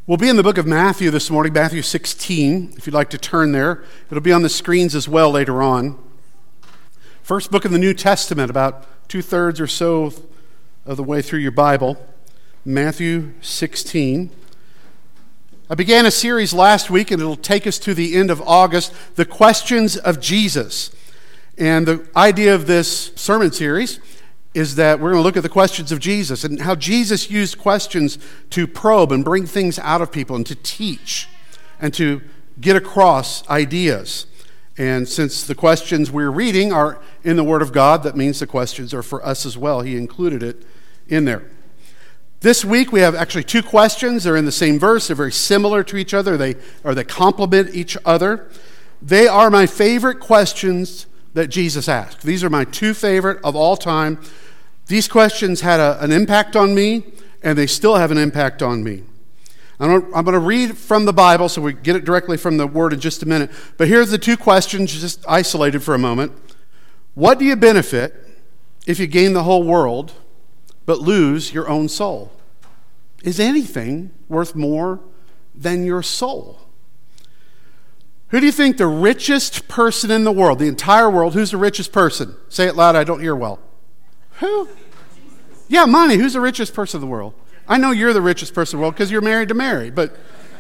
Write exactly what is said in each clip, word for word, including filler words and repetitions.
We'll be in the book of Matthew this morning, Matthew sixteen, if you'd like to turn there. It'll be on the screens as well later on. First book in the New Testament, about two-thirds or so of the way through your Bible, Matthew sixteen. I began a series last week, and it'll take us to the end of August, The Questions of Jesus. And the idea of this sermon series is that we're going to look at the questions of Jesus and how Jesus used questions to probe and bring things out of people and to teach and to get across ideas. And since the questions we're reading are in the Word of God, that means the questions are for us as well. He included it in there. This week we have actually two questions. They're in the same verse. They're very similar to each other. They or they complement each other. They are my favorite questions that Jesus asked. These are my two favorite of all time. These questions had a, an impact on me, and they still have an impact on me. I'm going to read from the Bible, so we get it directly from the Word in just a minute. But here's the two questions, just isolated for a moment. What do you benefit if you gain the whole world but lose your own soul? Is anything worth more than your soul? Who do you think the richest person in the world, the entire world, who's the richest person? Say it loud, I don't hear well. Who? Yeah, money. Who's the richest person in the world? I know you're the richest person in the world because you're married to Mary, but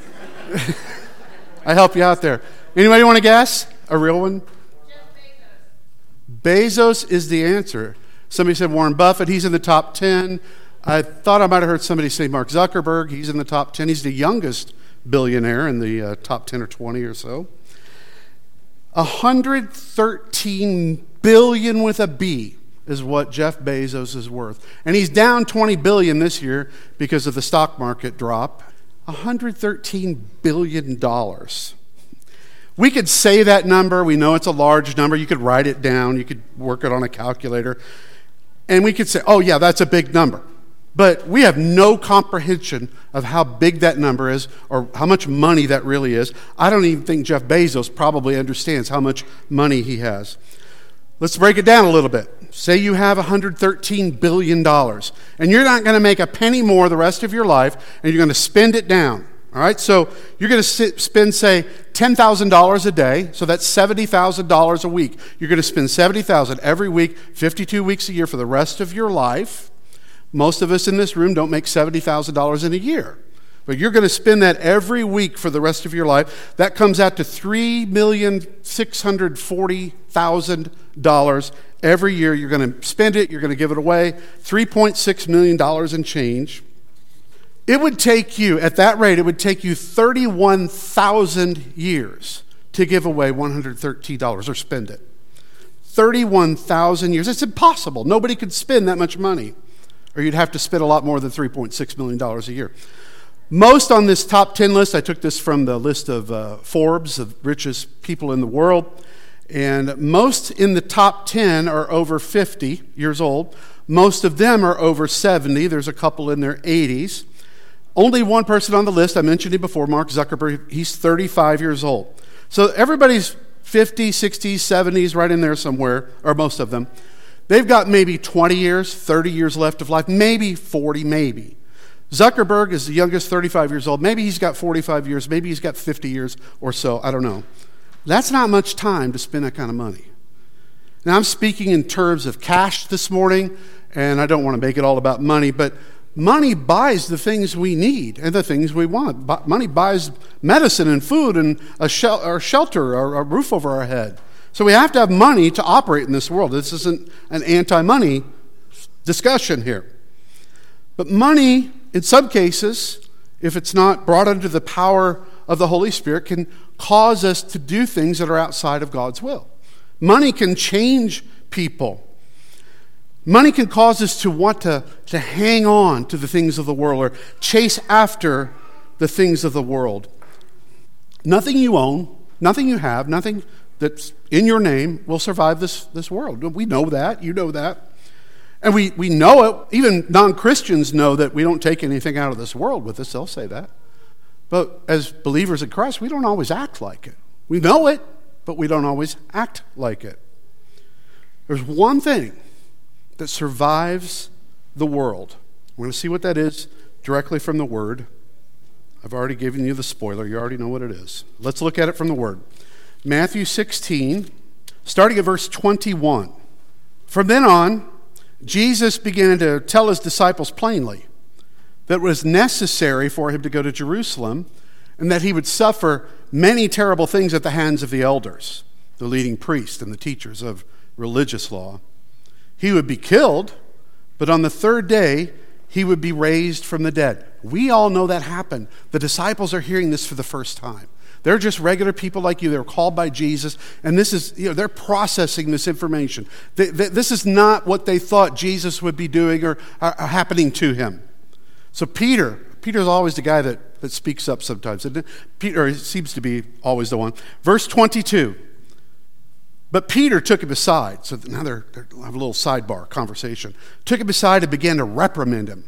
I help you out there. Anybody want to guess? A real one? Jeff Bezos. Bezos is the answer. Somebody said Warren Buffett. He's in the top ten. I thought I might have heard somebody say Mark Zuckerberg. He's in the top ten. He's the youngest billionaire in the uh, top ten or twenty or so. one hundred thirteen billion dollars with a B is what Jeff Bezos is worth. And he's down twenty billion dollars this year because of the stock market drop. one hundred thirteen billion dollars. We could say that number. We know it's a large number. You could write it down. You could work it on a calculator. And we could say, oh yeah, that's a big number. But we have no comprehension of how big that number is or how much money that really is. I don't even think Jeff Bezos probably understands how much money he has. Let's break it down a little bit. Say you have one hundred thirteen billion dollars, and you're not going to make a penny more the rest of your life, and you're going to spend it down. All right, so you're going to spend, say, ten thousand dollars a day, so that's seventy thousand dollars a week. You're going to spend seventy thousand dollars every week, fifty-two weeks a year for the rest of your life. Most of us in this room don't make seventy thousand dollars in a year. But you're going to spend that every week for the rest of your life. That comes out to three million six hundred forty thousand dollars every year. You're going to spend it. You're going to give it away. three point six million dollars in change. It would take you, at that rate, it would take you thirty-one thousand years to give away one hundred thirteen dollars or spend it. thirty-one thousand years. It's impossible. Nobody could spend that much money. Or you'd have to spend a lot more than three point six million dollars a year. Most on this top ten list, I took this from the list of uh, Forbes, the richest people in the world, and most in the top ten are over fifty years old. Most of them are over seventy. There's a couple in their eighties. Only one person on the list, I mentioned him before, Mark Zuckerberg, he's thirty-five years old. So everybody's fifties, sixties, seventies, right in there somewhere, or most of them. They've got maybe twenty years, thirty years left of life, maybe forty, maybe. Zuckerberg is the youngest, thirty-five years old. Maybe he's got forty-five years. Maybe he's got fifty years or so. I don't know. That's not much time to spend that kind of money. Now, I'm speaking in terms of cash this morning, and I don't want to make it all about money, but money buys the things we need and the things we want. Money buys medicine and food and a shel- or shelter or a roof over our head. So we have to have money to operate in this world. This isn't an anti-money discussion here. But money, in some cases, if it's not brought under the power of the Holy Spirit, can cause us to do things that are outside of God's will. Money can change people. Money can cause us to want to, to hang on to the things of the world or chase after the things of the world. Nothing you own, nothing you have, nothing that's in your name will survive this, this world. We know that. You know that. And we, we know it. Even non-Christians know that we don't take anything out of this world with us. They'll say that. But as believers in Christ, we don't always act like it. We know it, but we don't always act like it. There's one thing that survives the world. We're going to see what that is directly from the Word. I've already given you the spoiler. You already know what it is. Let's look at it from the Word. Matthew sixteen, starting at verse twenty-one. From then on, Jesus began to tell his disciples plainly that it was necessary for him to go to Jerusalem and that he would suffer many terrible things at the hands of the elders, the leading priests and the teachers of religious law. He would be killed, but on the third day, he would be raised from the dead. We all know that happened. The disciples are hearing this for the first time. They're just regular people like you. They're called by Jesus, and this is, you know, they're processing this information. They, they, this is not what they thought Jesus would be doing or, or, or happening to him. So Peter, Peter's always the guy that, that speaks up sometimes. And Peter seems to be always the one. Verse twenty-two. But Peter took him aside. So now they're, they're have a little sidebar conversation. Took him aside and began to reprimand him.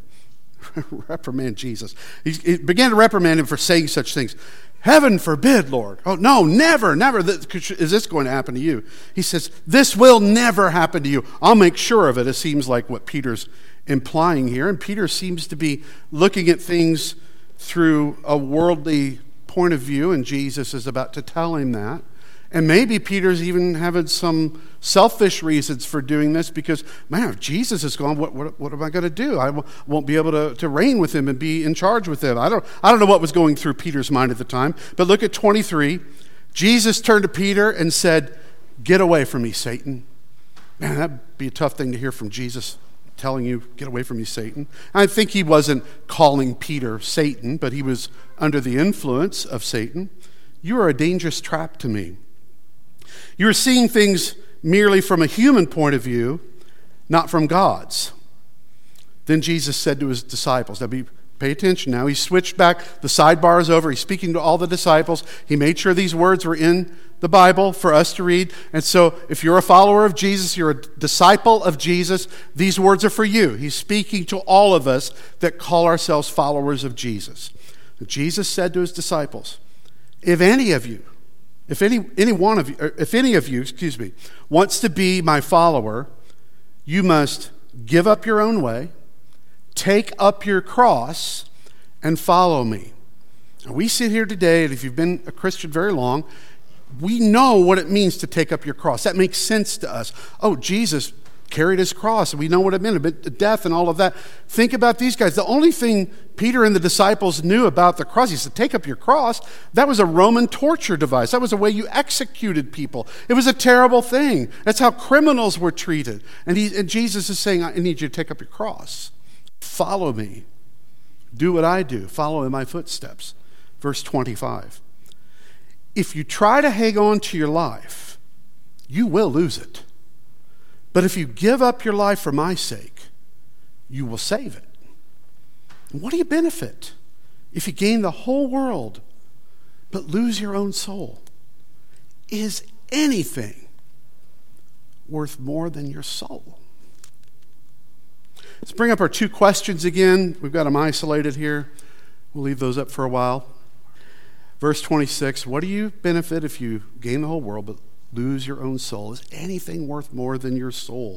reprimand Jesus. He, he began to reprimand him for saying such things. Heaven forbid, Lord. Oh, no, never, never is this going to happen to you. He says, this will never happen to you. I'll make sure of it. It seems like what Peter's implying here. And Peter seems to be looking at things through a worldly point of view, and Jesus is about to tell him that. And maybe Peter's even having some selfish reasons for doing this because, man, if Jesus is gone, what, what, what am I going to do? I w- won't be able to, to reign with him and be in charge with him. I don't, I don't know what was going through Peter's mind at the time. But look at twenty-three. Jesus turned to Peter and said, get away from me, Satan. Man, that'd be a tough thing to hear from Jesus telling you, get away from me, Satan. I think he wasn't calling Peter Satan, but he was under the influence of Satan. You are a dangerous trap to me. You are seeing things merely from a human point of view, not from God's. Then Jesus said to his disciples, now be, pay attention now. He switched back. The sidebar is over. He's speaking to all the disciples. He made sure these words were in the Bible for us to read. And so if you're a follower of Jesus, you're a disciple of Jesus, these words are for you. He's speaking to all of us that call ourselves followers of Jesus. Jesus said to his disciples, if any of you, If any any one of you, if any of you, excuse me, wants to be my follower, you must give up your own way, take up your cross, and follow me. Now, we sit here today, and if you've been a Christian very long, we know what it means to take up your cross. That makes sense to us. Oh, Jesus carried his cross, and we know what it meant, about death and all of that. Think about these guys. The only thing Peter and the disciples knew about the cross, he said, take up your cross. That was a Roman torture device. That was a way you executed people. It was a terrible thing. That's how criminals were treated. And, he, and Jesus is saying, I need you to take up your cross. Follow me. Do what I do. Follow in my footsteps. Verse twenty-five. If you try to hang on to your life, you will lose it. But if you give up your life for my sake, you will save it. And what do you benefit if you gain the whole world but lose your own soul? Is anything worth more than your soul? Let's bring up our two questions again. We've got them isolated here. We'll leave those up for a while. Verse twenty-six, what do you benefit if you gain the whole world but lose your own soul? Is anything worth more than your soul?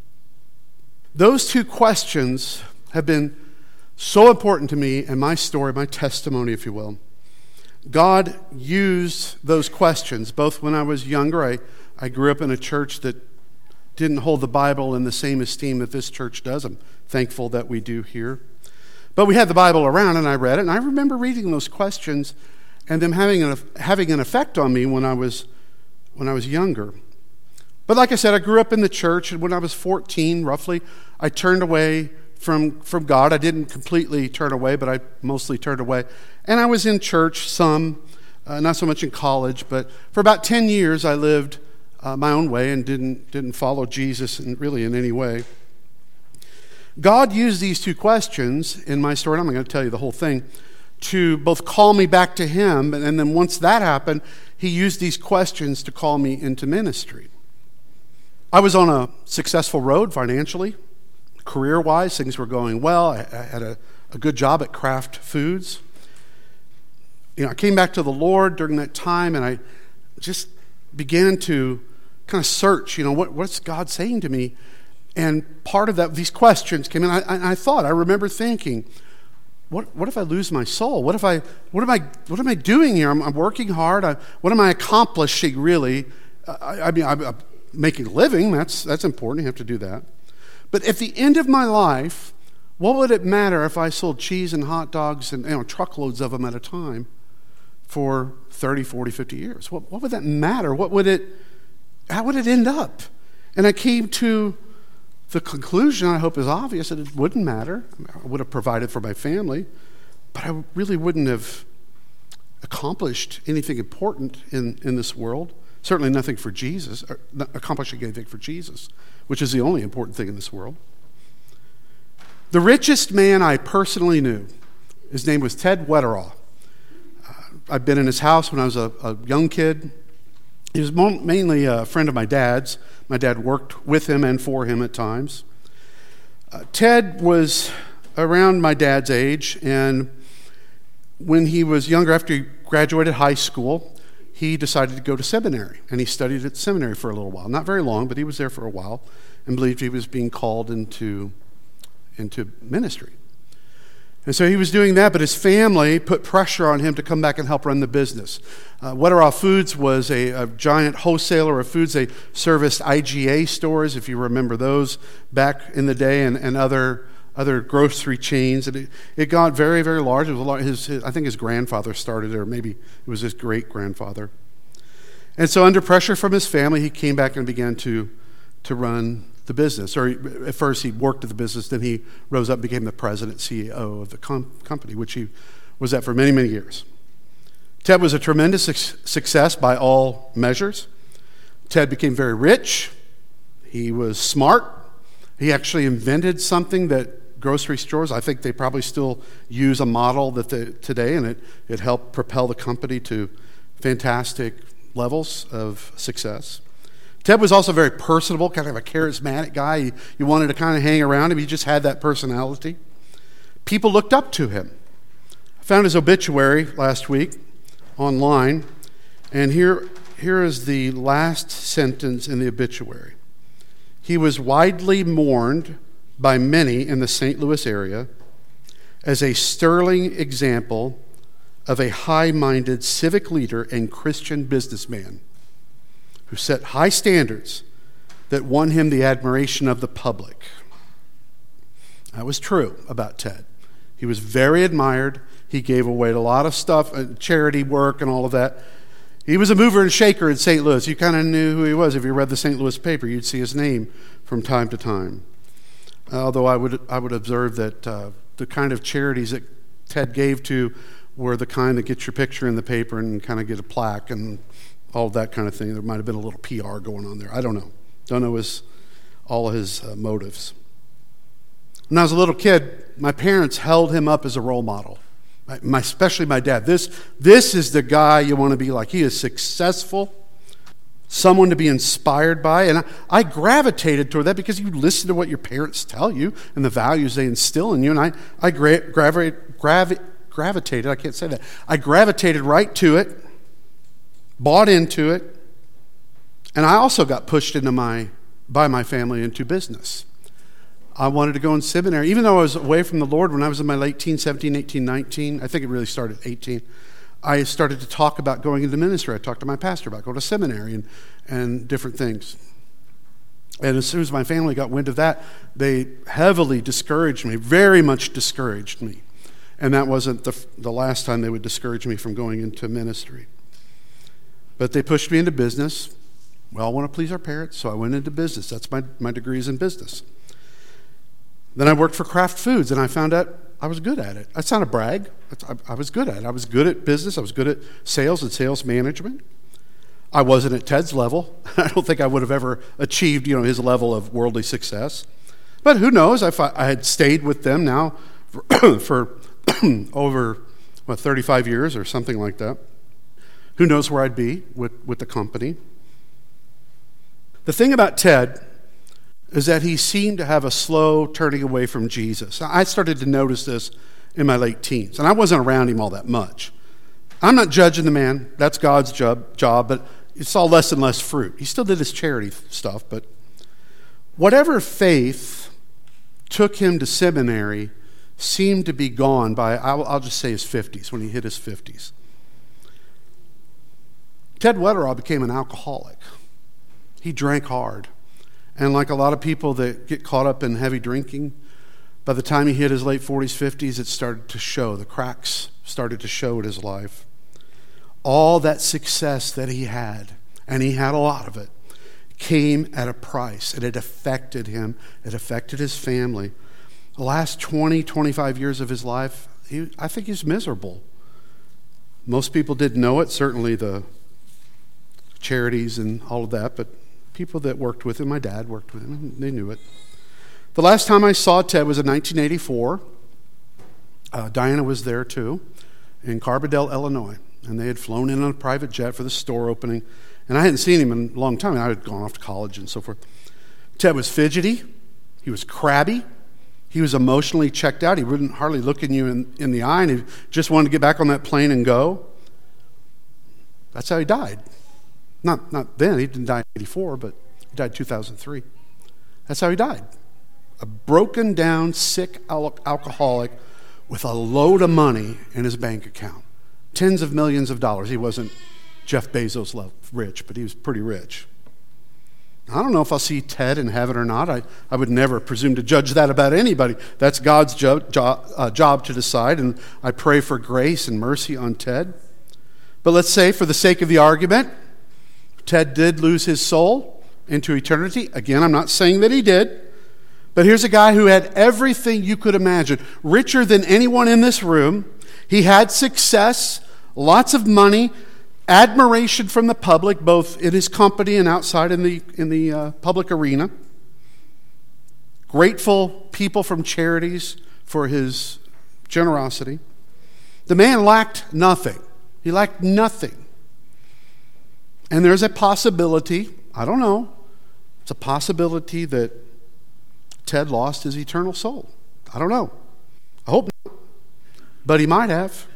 Those two questions have been so important to me and my story, my testimony, if you will. God used those questions, both when I was younger. I, I grew up in a church that didn't hold the Bible in the same esteem that this church does. I'm thankful that we do here. But we had the Bible around, and I read it, and I remember reading those questions and them having an, having an effect on me when I was when I was younger. But like I said, I grew up in the church, and when I was fourteen, roughly, I turned away from, from God. I didn't completely turn away, but I mostly turned away. And I was in church some, uh, not so much in college, but for about ten years I lived uh, my own way and didn't, didn't follow Jesus in, really in any way. God used these two questions in my story, and I'm not going to tell you the whole thing, to both call me back to him, and then once that happened, he used these questions to call me into ministry. I was on a successful road financially, career-wise. Things were going well. I, I had a, a good job at Kraft Foods. You know, I came back to the Lord during that time, and I just began to kind of search, you know, what, what's God saying to me? And part of that, these questions came in. I, I, I thought, I remember thinking, what what if I lose my soul? What if I what am I what am I doing here? I'm, I'm working hard. I, what am I accomplishing really? I, I mean, I'm, I'm making a living. That's that's important. You have to do that. But at the end of my life, what would it matter if I sold cheese and hot dogs and, you know, truckloads of them at a time for thirty, forty, fifty years? What, what would that matter? What would it, how would it end up? And I came to the conclusion, I hope is obvious, that it wouldn't matter. I would have provided for my family, but I really wouldn't have accomplished anything important in, in this world. Certainly nothing for Jesus, or not accomplishing anything for Jesus, which is the only important thing in this world. The richest man I personally knew, his name was Ted Wetterall. Uh, I've been in his house when I was a, a young kid. He was mo- mainly a friend of my dad's. My dad worked with him and for him at times. Uh, Ted was around my dad's age, and when he was younger, after he graduated high school, he decided to go to seminary, and he studied at seminary for a little while. Not very long, but he was there for a while and believed he was being called into, into ministry. And so he was doing that, but his family put pressure on him to come back and help run the business. Uh, Wetterall Foods was a, a giant wholesaler of foods. They serviced I G A stores, if you remember those, back in the day, and, and other other grocery chains. And it, it got very, very large. It was a lot, his, his, I think his grandfather started it, or maybe it was his great-grandfather. And so under pressure from his family, he came back and began to, to run the business. Or he, at first he worked at the business, then he rose up and became the president, C E O of the com- company, which he was at for many, many years. Ted was a tremendous su- success by all measures. Ted became very rich. He was smart. He actually invented something that grocery stores, I think they probably still use a model that they, today, and it, it helped propel the company to fantastic levels of success. Ted was also very personable, kind of a charismatic guy. You, you wanted to kind of hang around him. He just had that personality. People looked up to him. I found his obituary last week online, and here, here is the last sentence in the obituary. He was widely mourned by many in the Saint Louis area as a sterling example of a high-minded civic leader and Christian businessman who set high standards that won him the admiration of the public. That was true about Ted. He was very admired. He gave away a lot of stuff, charity work and all of that. He was a mover and shaker in Saint Louis. You kind of knew who he was. If you read the Saint Louis paper, you'd see his name from time to time. Although I would I would observe that uh, the kind of charities that Ted gave to were the kind that get your picture in the paper and kind of get a plaque and all of that kind of thing. There might have been a little P R going on there. I don't know. Don't know his all of his uh, motives. When I was a little kid, my parents held him up as a role model. My, my, especially my dad. This, this is the guy you want to be like. He is successful, someone to be inspired by. And I, I gravitated toward that because you listen to what your parents tell you and the values they instill in you. And I, I gra- gravi- gravi- gravitated, I can't say that. I gravitated right to it, bought into it, and I also got pushed into my by my family into business. I wanted to go in seminary. Even though I was away from the Lord when I was in my late teens, seventeen, eighteen, nineteen, I think it really started at eighteen, I started to talk about going into ministry. I talked to my pastor about going to seminary and, and different things. And as soon as my family got wind of that, they heavily discouraged me, very much discouraged me. And that wasn't the, the last time they would discourage me from going into ministry. But they pushed me into business. We all want to please our parents, so I went into business. That's my, my degree is in business. Then I worked for Kraft Foods, and I found out I was good at it. That's not a brag. I, I was good at it. I was good at business. I was good at sales and sales management. I wasn't at Ted's level. I don't think I would have ever achieved, you know, his level of worldly success. But who knows? I, I had stayed with them now for, for over, what, thirty-five years or something like that. Who knows where I'd be with, with the company. The thing about Ted is that he seemed to have a slow turning away from Jesus. I started to notice this in my late teens, and I wasn't around him all that much. I'm not judging the man. That's God's job, job, but it saw less and less fruit. He still did his charity stuff, but whatever faith took him to seminary seemed to be gone by, I'll, I'll just say his fifties, when he hit his fifties. Ted Wetterall became an alcoholic. He drank hard. And like a lot of people that get caught up in heavy drinking, by the time he hit his late forties, fifties, it started to show. The cracks started to show in his life. All that success that he had, and he had a lot of it, came at a price, and it affected him. It affected his family. The last twenty, twenty-five years of his life, he, I think he's miserable. Most people didn't know it, certainly the charities and all of that, but people that worked with him, my dad worked with him, and they knew it. The last time I saw Ted was in nineteen eighty-four. Uh, Diana was there too, in Carbondale, Illinois, and they had flown in on a private jet for the store opening, and I hadn't seen him in a long time. I had gone off to college and so forth. Ted was fidgety. He was crabby. He was emotionally checked out. He wouldn't hardly look in you in, in the eye, and he just wanted to get back on that plane and go. That's how he died. Not, not then. He didn't die in eighty-four, but he died in two thousand three. That's how he died. A broken down, sick al- alcoholic with a load of money in his bank account. Tens of millions of dollars. He wasn't Jeff Bezos level rich, but he was pretty rich. I don't know if I'll see Ted in heaven or not. I, I would never presume to judge that about anybody. That's God's jo- jo- uh, job to decide, and I pray for grace and mercy on Ted. But let's say, for the sake of the argument, Ted did lose his soul into eternity. Again, I'm not saying that he did, but here's a guy who had everything you could imagine, richer than anyone in this room. He had success, lots of money, admiration from the public, both in his company and outside in the in the uh, public arena. Grateful people from charities for his generosity. The man lacked nothing. He lacked nothing. And there's a possibility, I don't know, it's a possibility that Ted lost his eternal soul. I don't know. I hope not. But he might have.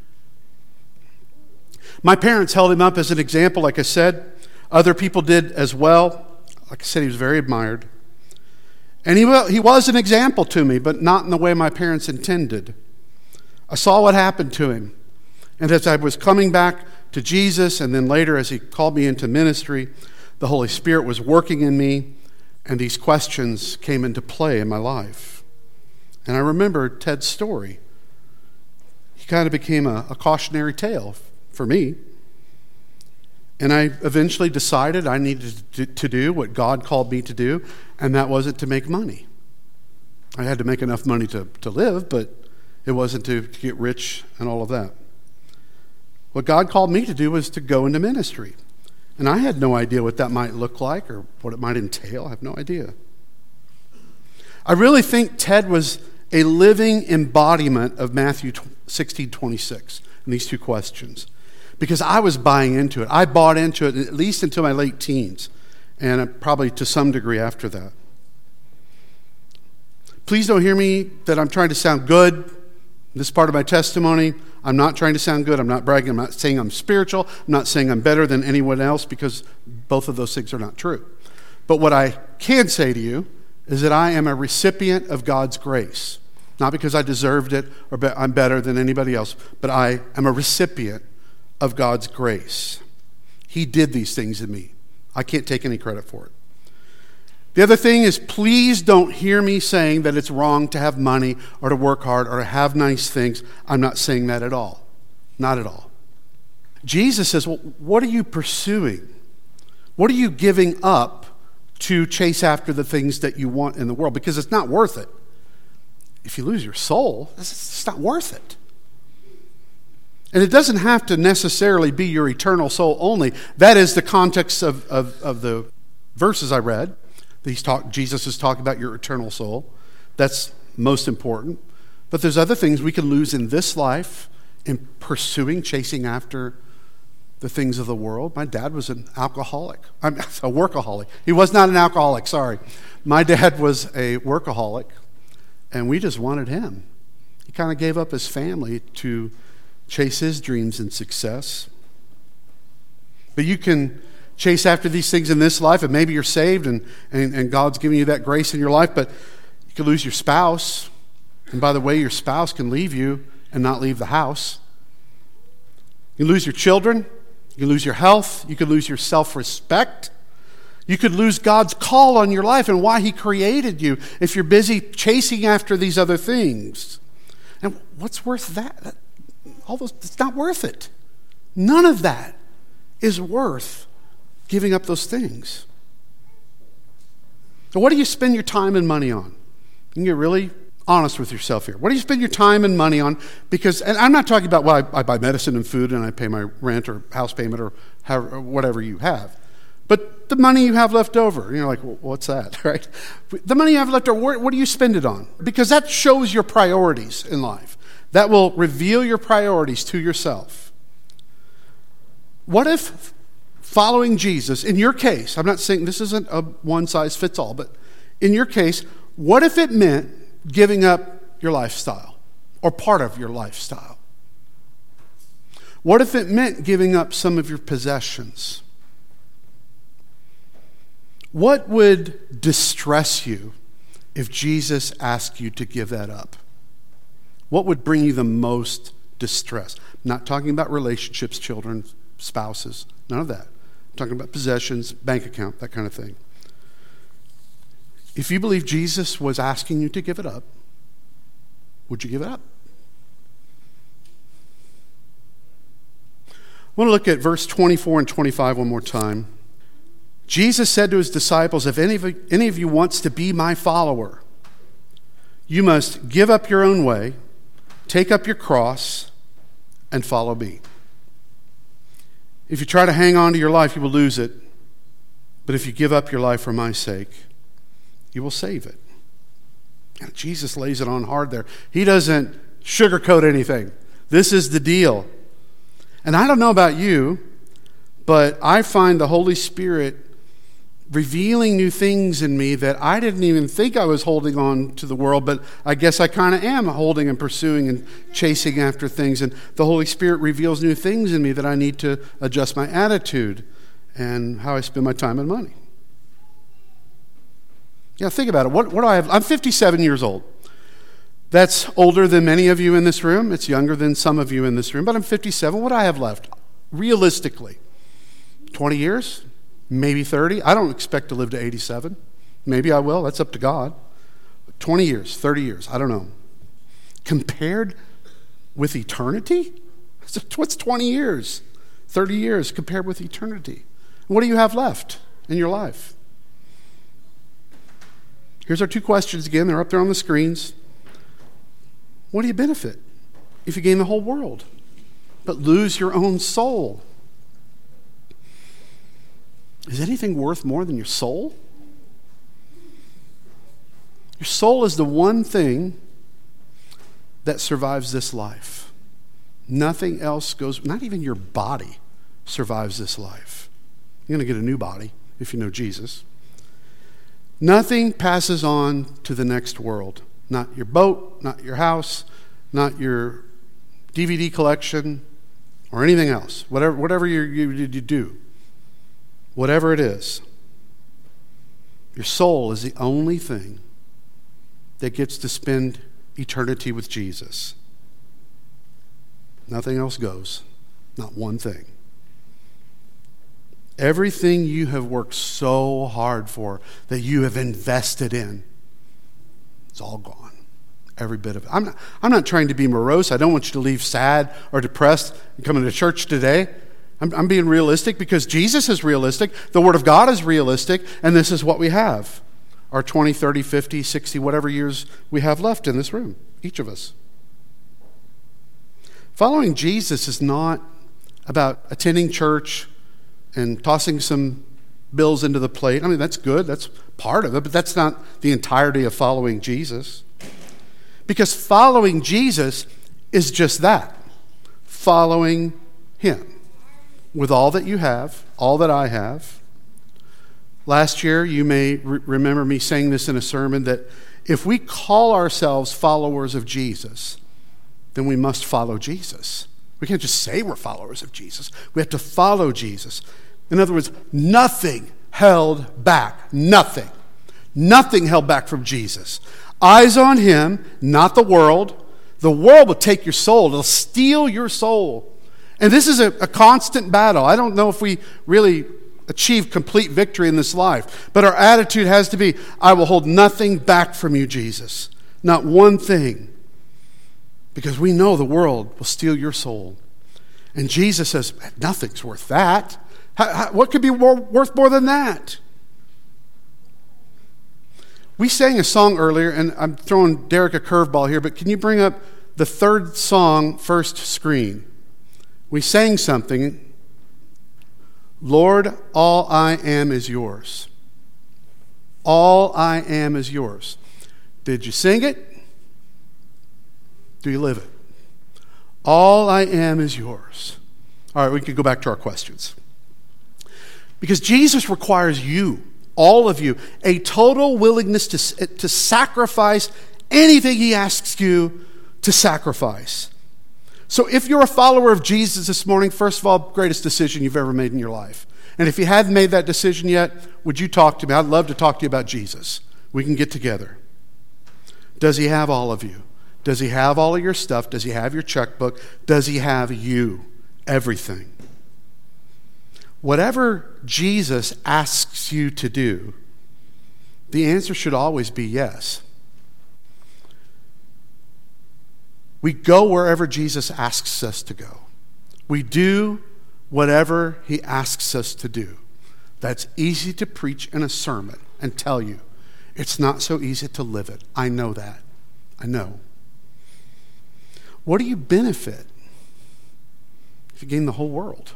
My parents held him up as an example, like I said. Other people did as well. Like I said, he was very admired. And he, he was an example to me, but not in the way my parents intended. I saw what happened to him. And as I was coming back to Jesus, and then later as he called me into ministry, the Holy Spirit was working in me, and these questions came into play in my life. And I remember Ted's story. He kind of became a, a cautionary tale for me. And I eventually decided I needed to, to do what God called me to do, and that wasn't to make money. I had to make enough money to, to live, but it wasn't to, to get rich and all of that. What God called me to do was to go into ministry. And I had no idea what that might look like or what it might entail. I have no idea. I really think Ted was a living embodiment of Matthew sixteen twenty-six in these two questions, because I was buying into it. I bought into it at least until my late teens, and probably to some degree after that. Please don't hear me that I'm trying to sound good. This part of my testimony, I'm not trying to sound good. I'm not bragging. I'm not saying I'm spiritual. I'm not saying I'm better than anyone else, because both of those things are not true. But what I can say to you is that I am a recipient of God's grace. Not because I deserved it or be- I'm better than anybody else, but I am a recipient of God's grace. He did these things in me. I can't take any credit for it. The other thing is, please don't hear me saying that it's wrong to have money or to work hard or to have nice things. I'm not saying that at all. Not at all. Jesus says, well, what are you pursuing? What are you giving up to chase after the things that you want in the world? Because it's not worth it. If you lose your soul, it's not worth it. And it doesn't have to necessarily be your eternal soul only. That is the context of, of, of the verses I read. He's talk, Jesus is talking about your eternal soul. That's most important. But there's other things we can lose in this life in pursuing, chasing after the things of the world. My dad was an alcoholic. I'm a workaholic. He was not an alcoholic, sorry. My dad was a workaholic, and we just wanted him. He kind of gave up his family to chase his dreams and success. But you can chase after these things in this life, and maybe you're saved and, and, and God's giving you that grace in your life, but you could lose your spouse. And by the way, your spouse can leave you and not leave the house. You lose your children. You can lose your health. You could lose your self-respect. You could lose God's call on your life and why he created you if you're busy chasing after these other things. And what's worth that? All those, it's not worth it. None of that is worth giving up those things. So what do you spend your time and money on? You can get really honest with yourself here. What do you spend your time and money on? Because, and I'm not talking about, well, I, I buy medicine and food and I pay my rent or house payment or, however, or whatever you have. But the money you have left over, you're like, well, what's that, right? The money you have left over, what, what do you spend it on? Because that shows your priorities in life. That will reveal your priorities to yourself. What if following Jesus, in your case, I'm not saying this isn't a one-size-fits-all, but in your case, what if it meant giving up your lifestyle or part of your lifestyle? What if it meant giving up some of your possessions? What would distress you if Jesus asked you to give that up? What would bring you the most distress? I'm not talking about relationships, children, spouses, none of that. I'm talking about possessions, bank account, that kind of thing. If you believe Jesus was asking you to give it up, would you give it up? I want to look at verse twenty-four and twenty-five one more time. Jesus said to his disciples, if any of you, any of you wants to be my follower, you must give up your own way, take up your cross, and follow me. If you try to hang on to your life, you will lose it. But if you give up your life for my sake, you will save it. And Jesus lays it on hard there. He doesn't sugarcoat anything. This is the deal. And I don't know about you, but I find the Holy Spirit revealing new things in me that I didn't even think I was holding on to the world, but I guess I kind of am holding and pursuing and chasing after things. And the Holy Spirit reveals new things in me that I need to adjust my attitude and how I spend my time and money. Yeah, think about it. What, what do I have? I'm fifty-seven years old. That's older than many of you in this room. It's younger than some of you in this room, but I'm fifty-seven. What do I have left? Realistically, twenty years? Maybe thirty. I don't expect to live to eighty-seven. Maybe I will. That's up to God. twenty years, thirty years. I don't know. Compared with eternity? What's twenty years? thirty years compared with eternity? What do you have left in your life? Here's our two questions again. They're up there on the screens. What do you benefit if you gain the whole world but lose your own soul? Is anything worth more than your soul? Your soul is the one thing that survives this life. Nothing else goes, not even your body survives this life. You're going to get a new body if you know Jesus. Nothing passes on to the next world. Not your boat, not your house, not your D V D collection, or anything else. Whatever, whatever you, you, you do. Whatever it is, your soul is the only thing that gets to spend eternity with Jesus. Nothing else goes. Not one thing. Everything you have worked so hard for, that you have invested in, it's all gone. Every bit of it. I'm not, I'm not trying to be morose. I don't want you to leave sad or depressed and come into church today. I'm, I'm being realistic because Jesus is realistic. The Word of God is realistic. And this is what we have. Our twenty, thirty, fifty, sixty, whatever years we have left in this room. Each of us. Following Jesus is not about attending church and tossing some bills into the plate. I mean, that's good. That's part of it. But that's not the entirety of following Jesus. Because following Jesus is just that. Following Him. With all that you have, all that I have. Last year, you may re- remember me saying this in a sermon, that if we call ourselves followers of Jesus, then we must follow Jesus. We can't just say we're followers of Jesus. We have to follow Jesus. In other words, nothing held back. Nothing. Nothing held back from Jesus. Eyes on him, not the world. The world will take your soul. It'll steal your soul. And this is a, a constant battle. I don't know if we really achieve complete victory in this life, but our attitude has to be, I will hold nothing back from you, Jesus. Not one thing. Because we know the world will steal your soul. And Jesus says, nothing's worth that. How, how, what could be more, worth more than that? We sang a song earlier, and I'm throwing Derek a curveball here, but can you bring up the third song, first screen? We sang something. Lord, all I am is yours. All I am is yours. Did you sing it? Do you live it? All I am is yours. All right, we can go back to our questions. Because Jesus requires you, all of you, a total willingness to, to sacrifice anything he asks you to sacrifice. So if you're a follower of Jesus this morning, first of all, greatest decision you've ever made in your life. And if you hadn't made that decision yet, would you talk to me? I'd love to talk to you about Jesus. We can get together. Does he have all of you? Does he have all of your stuff? Does he have your checkbook? Does he have you? Everything. Whatever Jesus asks you to do, the answer should always be yes. We go wherever Jesus asks us to go. We do whatever he asks us to do. That's easy to preach in a sermon and tell you. It's not so easy to live it. I know that. I know. What do you benefit if you gain the whole world,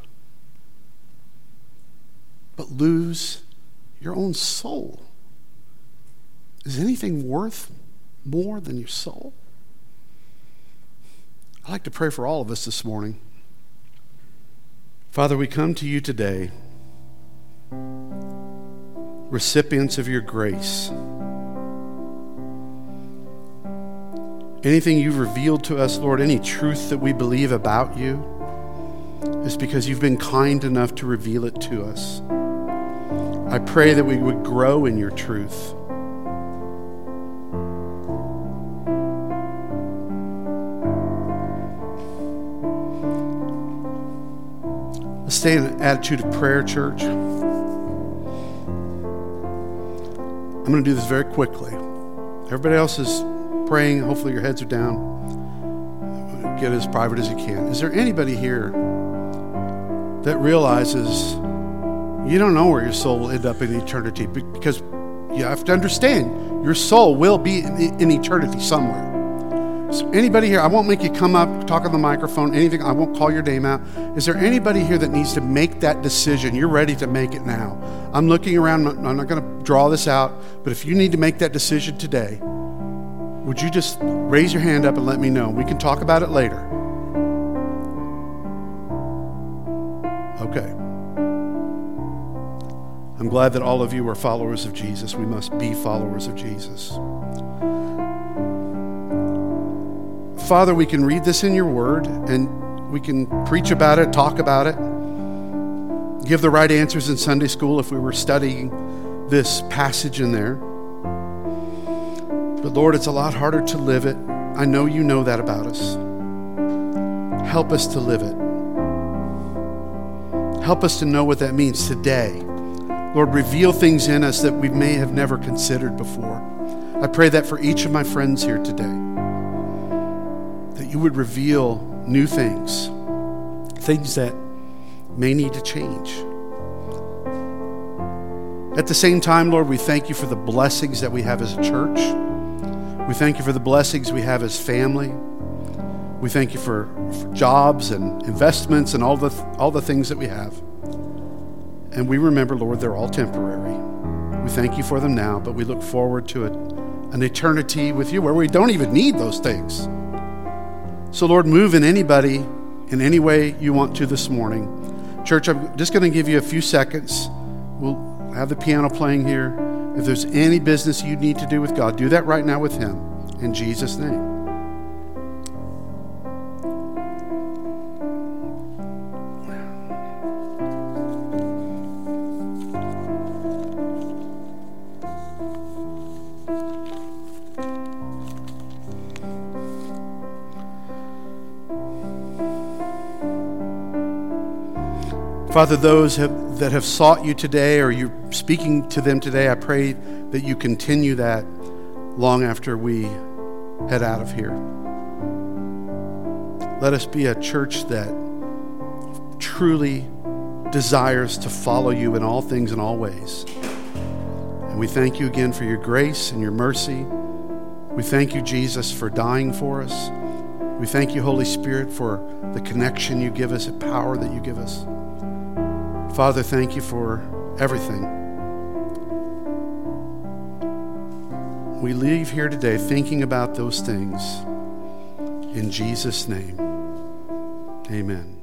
but lose your own soul? Is anything worth more than your soul? I'd like to pray for all of us this morning. Father, we come to you today, recipients of your grace. Anything you've revealed to us, Lord, any truth that we believe about you, is because you've been kind enough to reveal it to us. I pray that we would grow in your truth. Let's stay in an attitude of prayer, church. I'm going to do this very quickly. Everybody else is praying. Hopefully your heads are down. Get as private as you can. Is there anybody here that realizes you don't know where your soul will end up in eternity? Because you have to understand, your soul will be in, in eternity somewhere. So anybody here, I won't make you come up, talk on the microphone, anything. I won't call your name out. Is there anybody here that needs to make that decision? You're ready to make it now. I'm looking around. I'm not going to draw this out, but if you need to make that decision today, would you just raise your hand up and let me know? We can talk about it later. Okay. I'm glad that all of you are followers of Jesus. We must be followers of Jesus. Father, we can read this in your word, and we can preach about it, talk about it, give the right answers in Sunday school if we were studying this passage in there. But Lord, it's a lot harder to live it. I know you know that about us. Help us to live it. Help us to know what that means today. Lord, reveal things in us that we may have never considered before. I pray that for each of my friends here today, that you would reveal new things, things that may need to change. At the same time, Lord, we thank you for the blessings that we have as a church. We thank you for the blessings we have as family. We thank you for, for jobs and investments and all the all the things that we have. And we remember, Lord, they're all temporary. We thank you for them now, but we look forward to it, an eternity with you where we don't even need those things. So, Lord, move in anybody in any way you want to this morning. Church, I'm just going to give you a few seconds. We'll have the piano playing here. If there's any business you need to do with God, do that right now with him. In Jesus' name. Father, those have, that have sought you today or you're speaking to them today, I pray that you continue that long after we head out of here. Let us be a church that truly desires to follow you in all things and all ways. And we thank you again for your grace and your mercy. We thank you, Jesus, for dying for us. We thank you, Holy Spirit, for the connection you give us, the power that you give us. Father, thank you for everything. We leave here today thinking about those things. In Jesus' name, amen.